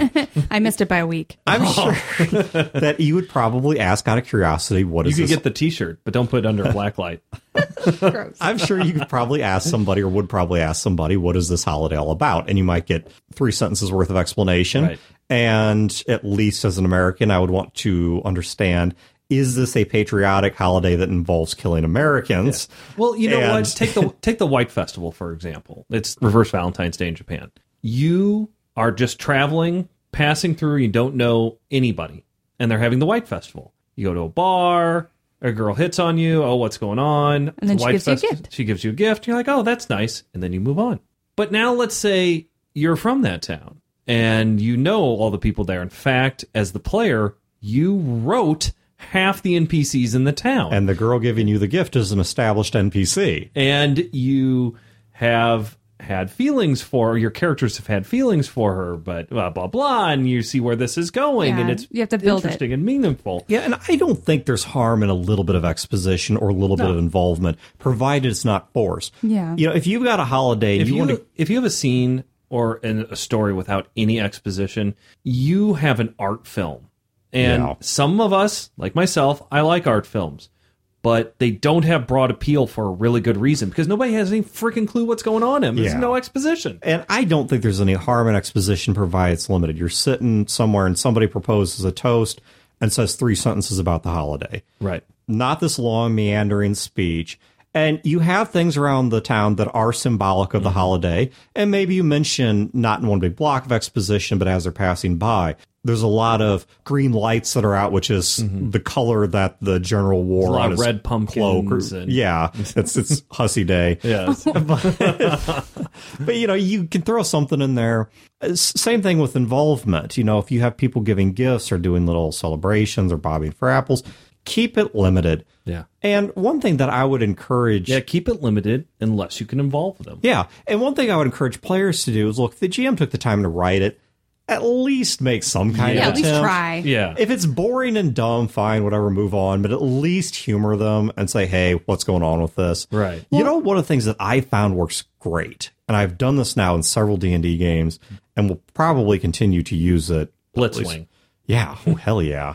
I missed it by a week. I'm sure that you would probably ask out of curiosity, what is this? You could get the T-shirt, but don't put it under a black light. Gross. I'm sure you could probably ask somebody or would probably ask somebody, what is this holiday all about? And you might get 3 sentences worth of explanation. Right. And at least as an American, I would want to understand, is this a patriotic holiday that involves killing Americans? Yeah. Well, you know what? Take the White Festival, for example. It's reverse Valentine's Day in Japan. You are just traveling, passing through, you don't know anybody, and they're having the White Festival. You go to a bar, a girl hits on you, oh, what's going on? And then she gives you a gift. She gives you a gift, you're like, oh, that's nice, and then you move on. But now let's say you're from that town. And you know all the people there. In fact, as the player, you wrote half the NPCs in the town. And the girl giving you the gift is an established NPC. And you have had feelings for her. Your characters have had feelings for her, but blah, blah, blah. And you see where this is going. Yeah, and it's you have to build interesting and meaningful. Yeah, and I don't think there's harm in a little bit of exposition or a little bit of involvement, provided it's not forced. Yeah. You know, if you've got a holiday... If you have a scene... or in a story without any exposition, you have an art film. And some of us, like myself, I like art films, but they don't have broad appeal for a really good reason because nobody has any freaking clue what's going on in them. There's no exposition. And I don't think there's any harm in exposition provided it's limited. You're sitting somewhere and somebody proposes a toast and says 3 sentences about the holiday. Right. Not this long, meandering speech. And you have things around the town that are symbolic of the holiday. And maybe you mention, not in one big block of exposition, but as they're passing by, there's a lot of green lights that are out, which is the color that the general wore on his red pumpkins. cloak. It's Hussy Day. Yes. But, you know, you can throw something in there. Same thing with involvement. You know, if you have people giving gifts or doing little celebrations or bobbing for apples, keep it limited. Yeah. And one thing that I would encourage... Yeah, keep it limited unless you can involve them. Yeah. And one thing I would encourage players to do is, look, if the GM took the time to write it, at least make some kind of attempt. At least try. Yeah. If it's boring and dumb, fine, whatever, move on. But at least humor them and say, hey, what's going on with this? Right. You know, one of the things that I found works great, and I've done this now in several D&D games, and will probably continue to use it. Blitzwing. Yeah. Oh, hell yeah.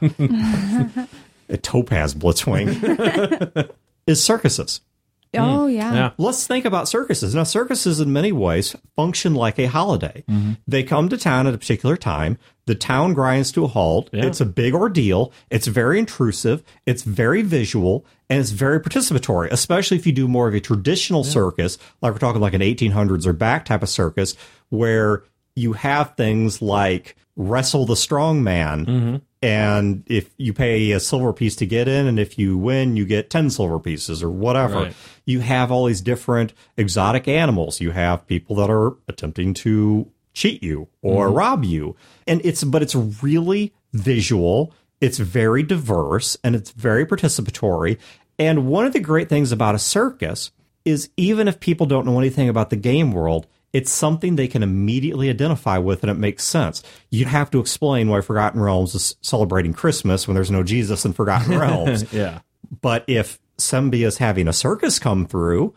A Topaz Blitzwing. Is circuses. Oh, yeah. Let's think about circuses. Now, circuses in many ways function like a holiday. They come to town at a particular time. The town grinds to a halt. Yeah. It's a big ordeal. It's very intrusive. It's very visual. And it's very participatory, especially if you do more of a traditional circus, like we're talking like an 1800s or back type of circus, where you have things like Wrestle the Strong Man. And if you pay a silver piece to get in, and if you win, you get 10 silver pieces or whatever. Right. You have all these different exotic animals. You have people that are attempting to cheat you or rob you. And it's really visual. It's very diverse and it's very participatory. And one of the great things about a circus is even if people don't know anything about the game world, it's something they can immediately identify with, and it makes sense. You'd have to explain why Forgotten Realms is celebrating Christmas when there's no Jesus in Forgotten Realms. Yeah. But if Sembe is having a circus come through,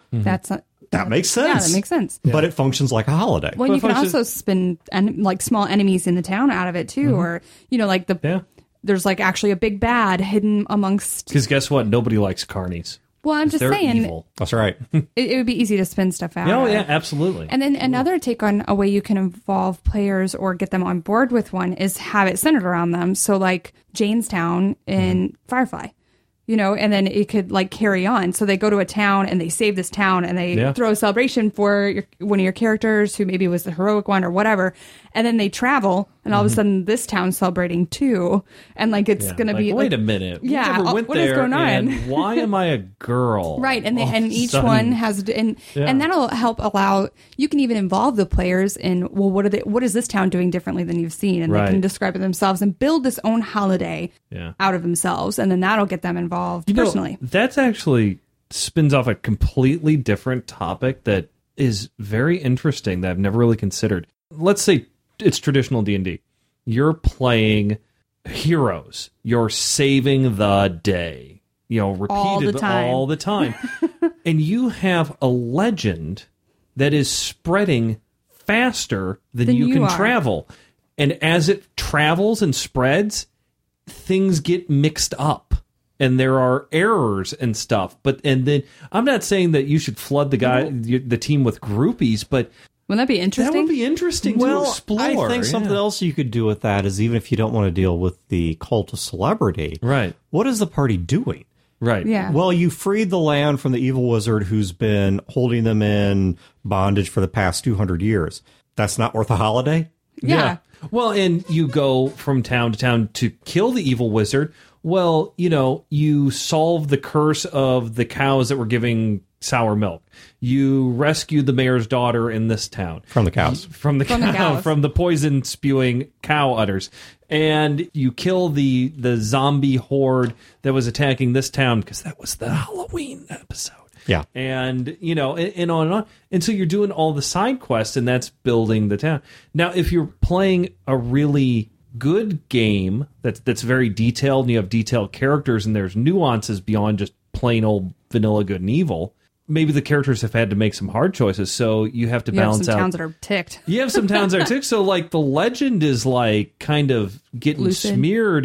that makes sense. Yeah, that makes sense. But it functions like a holiday. Well, you can also spin like small enemies in the town out of it too, or like there's like actually a big bad hidden amongst. Because guess what? Nobody likes carnies. Well, I'm just saying. Evil. That's right. It would be easy to spin stuff out. Oh yeah, absolutely. And then another take on a way you can involve players or get them on board with one is have it centered around them. So like Janestown in Firefly. And then it could like carry on. So they go to a town and they save this town and they throw a celebration for one of your characters who maybe was the heroic one or whatever. And then they travel and all of a sudden this town's celebrating too. And like it's going to be wait a minute. We never went what there is going on? And why am I a girl? Right. And each one has and that'll help allow you can even involve the players in what is this town doing differently than you've seen? And they can describe it themselves and build this own holiday out of themselves. And then that'll get them involved personally. That's actually spins off a completely different topic that is very interesting that I've never really considered. Let's say it's traditional D&D. You're playing heroes. You're saving the day. Repeated all the time. And you have a legend that is spreading faster than you can travel. And as it travels and spreads, things get mixed up. And there are errors and stuff. And then I'm not saying that you should flood the team with groupies, but wouldn't that be interesting? That would be interesting to explore. I think something else you could do with that is even if you don't want to deal with the cult of celebrity, right? What is the party doing? Right. Yeah. Well, you freed the land from the evil wizard who's been holding them in bondage for the past 200 years. That's not worth a holiday? Yeah. Well, and you go from town to town to kill the evil wizard. Well, you solve the curse of the cows that were giving sour milk. You rescued the mayor's daughter in this town. From the cows. From the poison spewing cow udders. And you kill the zombie horde that was attacking this town because that was the Halloween episode. Yeah. And, and on and on. And so you're doing all the side quests, and that's building the town. Now, if you're playing a really good game that's very detailed, and you have detailed characters, and there's nuances beyond just plain old vanilla good and evil, maybe the characters have had to make some hard choices, so you have to balance out. You have some towns that are ticked. You have some towns that are ticked, so like the legend is like kind of getting smeared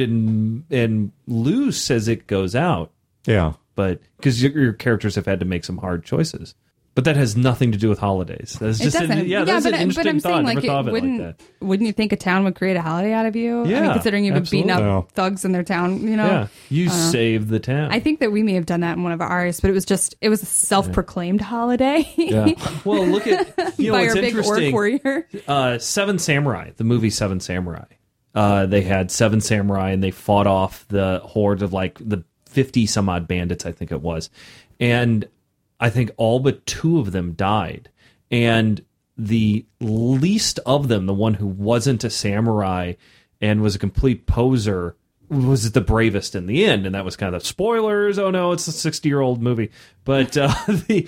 and loose as it goes out. Yeah. But because your characters have had to make some hard choices. But that has nothing to do with holidays. That's just that's an interesting thought. Never thought of it like that. Wouldn't you think a town would create a holiday out of you? Yeah, I mean, considering you've been beating up thugs in their town, Yeah, you saved the town. I think that we may have done that in one of ours, but it was a self-proclaimed holiday. Yeah. Well, look at by our big orc warrior. Seven Samurai, the movie Seven Samurai. They had 7 samurai, and they fought off the hordes of like the 50 some odd bandits, I think it was, and I think all but 2 of them died. And the least of them, the one who wasn't a samurai and was a complete poser, was the bravest in the end. And that was kind of spoilers. Oh no, it's a 60-year-old movie. But a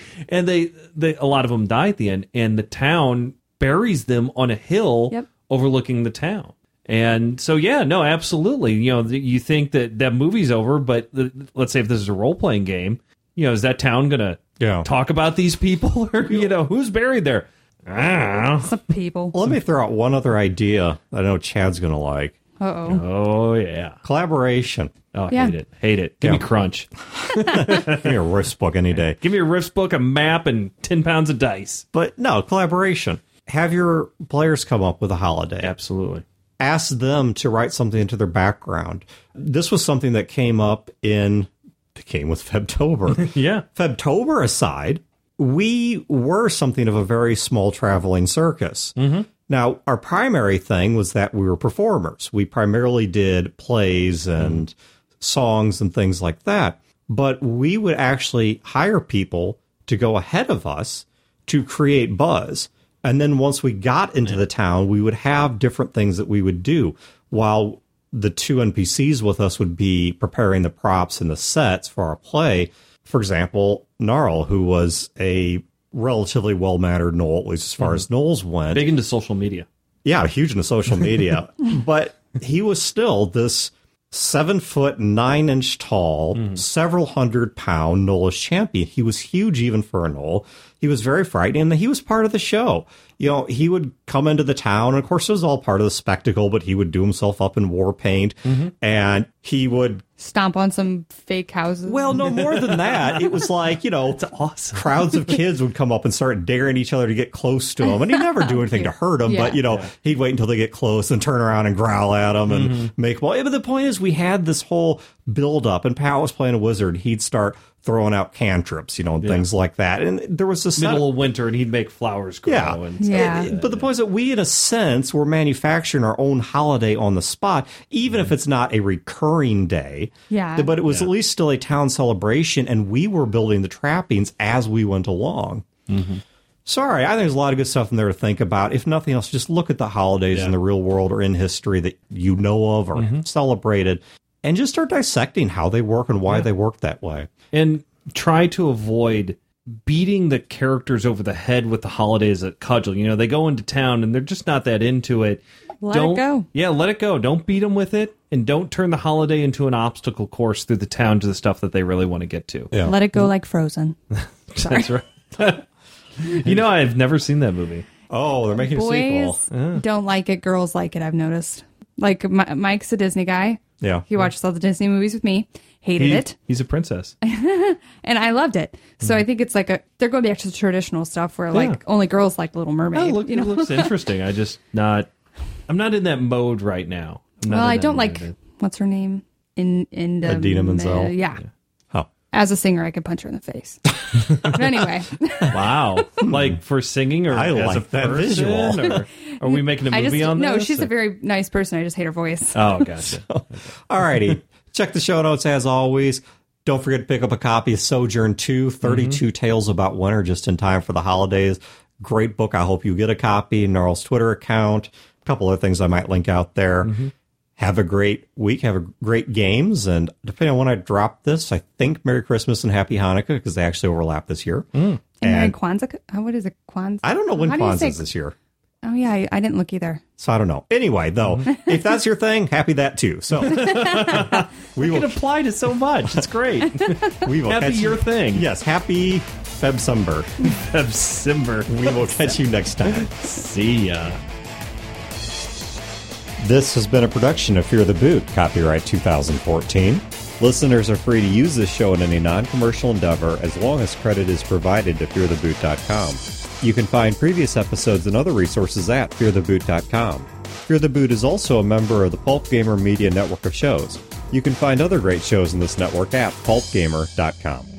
lot of them die at the end, and the town buries them on a hill overlooking the town. And so, absolutely. You think that movie's over, but let's say if this is a role-playing game, is that town going to talk about these people? Or, who's buried there? I don't know. Some people. Well, let me throw out one other idea that I know Chad's going to like. Uh-oh. Oh, yeah. Collaboration. Oh, hate it. Give me Crunch. Give me a Rifts book any day. Give me a Rifts book, a map, and 10 pounds of dice. But no, collaboration. Have your players come up with a holiday. Absolutely. Ask them to write something into their background. This was something that came up in the game with Febtober. Yeah. Febtober aside, we were something of a very small traveling circus. Mm-hmm. Now, our primary thing was that we were performers. We primarily did plays and songs and things like that. But we would actually hire people to go ahead of us to create buzz. And then once we got into the town, we would have different things that we would do while the 2 NPCs with us would be preparing the props and the sets for our play. For example, Gnarl, who was a relatively well-mannered gnoll, at least as far as gnolls went. Big into social media. Yeah, huge into social media. But he was still this 7 9" tall, several 100-pound Nolish champion. He was huge even for a Knoll. He was very frightening, and he was part of the show. You know, he would come into the town, and of course it was all part of the spectacle, but he would do himself up in war paint, and he would stomp on some fake houses. Well, no more than that. It was like, you know, it's awesome. Crowds of kids would come up and start daring each other to get close to him. And he'd never do anything to hurt them, but, you know, he'd wait until they get close and turn around and growl at them and make them. But the point is, we had this whole build up, and Pat was playing a wizard. He'd start throwing out cantrips, you know, and things like that. And there was this middle of winter, and he'd make flowers grow. But the point is that we, in a sense, were manufacturing our own holiday on the spot, even if it's not a recurring day. Yeah. But it was at least still a town celebration, and we were building the trappings as we went along. Sorry, I think there's a lot of good stuff in there to think about. If nothing else, just look at the holidays in the real world or in history that you know of or celebrated, and just start dissecting how they work and why they work that way. And try to avoid beating the characters over the head with the holidays at cudgel. You know, they go into town and they're just not that into it. Let it go. Yeah, let it go. Don't beat them with it, and don't turn the holiday into an obstacle course through the town to the stuff that they really want to get to. Yeah. Let it go like Frozen. That's right. You know, I've never seen that movie. Oh, they're making a sequel. Boys don't like it. Girls like it, I've noticed. Like, Mike's a Disney guy. Yeah. He watches all the Disney movies with me. Hated it. He's a princess. And I loved it. So I think it's like they're going back to the traditional stuff where like only girls like Little Mermaid. It looks interesting. I'm not in that mode right now. I don't like, what's her name? Idina Menzel. Yeah. Oh. As a singer, I could punch her in the face. But anyway. Wow. Like for singing, or I as like a that visual. Or are we making a movie on this? No, she's a very nice person. I just hate her voice. Oh, gotcha. All righty. Check the show notes as always. Don't forget to pick up a copy of Sojourn 2, 32 Tales About Winter, just in time for the holidays. Great book. I hope you get a copy. Gnarl's Twitter account. A couple other things I might link out there. Have a great week. Have a great games. And depending on when I drop this, I think Merry Christmas and Happy Hanukkah, because they actually overlap this year. And Merry Kwanzaa? What is it? Kwanzaa? I don't know when Kwanzaa is this year. Oh, yeah. I didn't look either. So I don't know. Anyway, though, if that's your thing, happy that too. So we can apply to so much. It's great. We will happy your thing. Yes. Happy Febsimber. Febsimber. We will catch you next time. See ya. This has been a production of Fear the Boot, copyright 2014. Listeners are free to use this show in any non-commercial endeavor as long as credit is provided to feartheboot.com. You can find previous episodes and other resources at feartheboot.com. Fear the Boot is also a member of the Pulp Gamer Media network of shows. You can find other great shows in this network at pulpgamer.com.